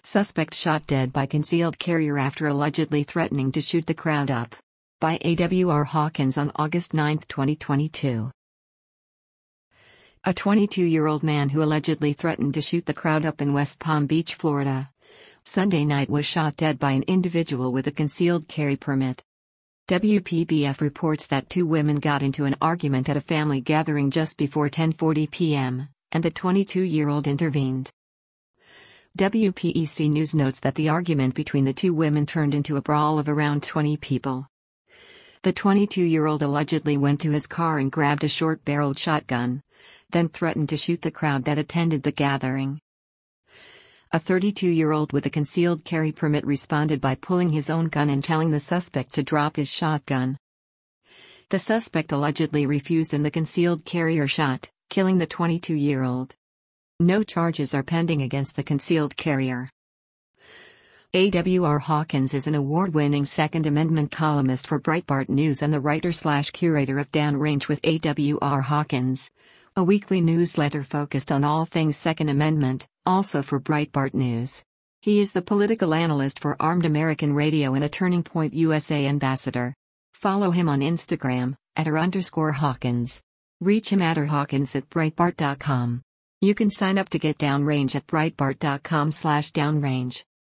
Suspect shot dead by concealed carrier after allegedly threatening to shoot the crowd up. By A.W.R. Hawkins on August 9, 2022. A 22-year-old man who allegedly threatened to shoot the crowd up in West Palm Beach, Florida, Sunday night was shot dead by an individual with a concealed carry permit. WPBF reports that two women got into an argument at a family gathering just before 10:40 p.m., and the 22-year-old intervened. WPEC News notes that the argument between the two women turned into a brawl of around 20 people. The 22-year-old allegedly went to his car and grabbed a short-barreled shotgun, then threatened to shoot the crowd that attended the gathering. A 32-year-old with a concealed carry permit responded by pulling his own gun and telling the suspect to drop his shotgun. The suspect allegedly refused and the concealed carrier shot, killing the 22-year-old. No charges are pending against the concealed carrier. A.W.R. Hawkins is an award-winning Second Amendment columnist for Breitbart News and the writer/curator of Downrange with A.W.R. Hawkins, a weekly newsletter focused on all things Second Amendment, also for Breitbart News. He is the political analyst for Armed American Radio and a Turning Point USA ambassador. Follow him on Instagram, @r_Hawkins. Reach him at @Hawkins@Breitbart.com. You can sign up to get Downrange at Breitbart.com/Downrange.